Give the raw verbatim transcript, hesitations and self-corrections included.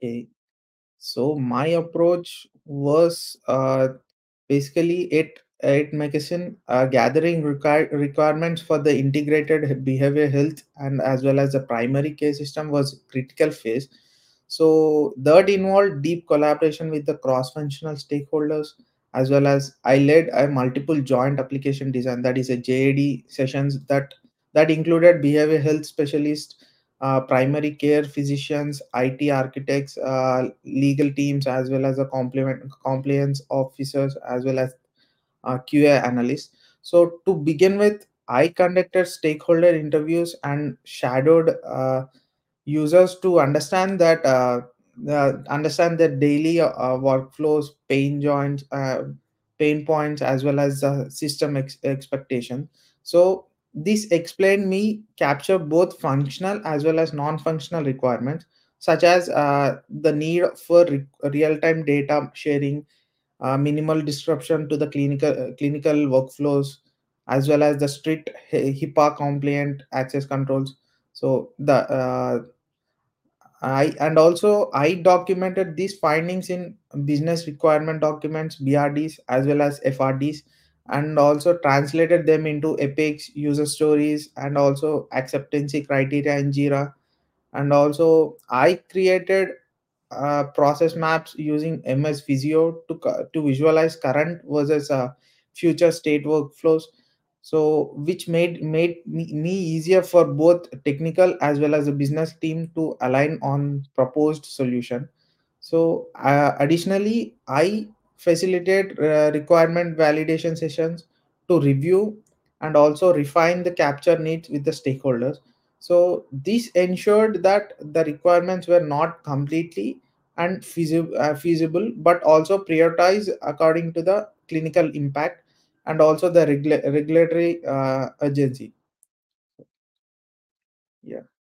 Okay. So my approach was uh, basically it it magazine uh, gathering require, requirements for the integrated behavior health and as well as the primary care system was critical phase. So that involved deep collaboration with the cross-functional stakeholders, as well as I led a multiple joint application design, that is a J A D sessions that that included behavior health specialists, uh, primary care physicians, I T architects, uh, legal teams, as well as the complement compliance officers, as well as uh, Q A analysts. So to begin with, I conducted stakeholder interviews and shadowed uh, users to understand that uh, the, understand their daily uh, workflows, pain joints, uh, pain points, as well as the system ex- expectation. So this explained me capture both functional as well as non-functional requirements, such as uh, the need for re- real-time data sharing, uh, minimal disruption to the clinical uh, clinical workflows, as well as the strict H- HIPAA compliant access controls. So the uh, I and also I documented these findings in business requirement documents, B R Ds, as well as F R Ds, and also translated them into epics, user stories, and also acceptance criteria in Jira. And also I created uh, process maps using M S Visio to co- to visualize current versus uh, future state workflows. So which made made me, me easier for both technical as well as the business team to align on proposed solution. So uh, additionally, I facilitate uh, requirement validation sessions to review and also refine the capture needs with the stakeholders. So this ensured that the requirements were not completely and feasible, uh, feasible but also prioritized according to the clinical impact and also the regula- regulatory uh, urgency. Yeah.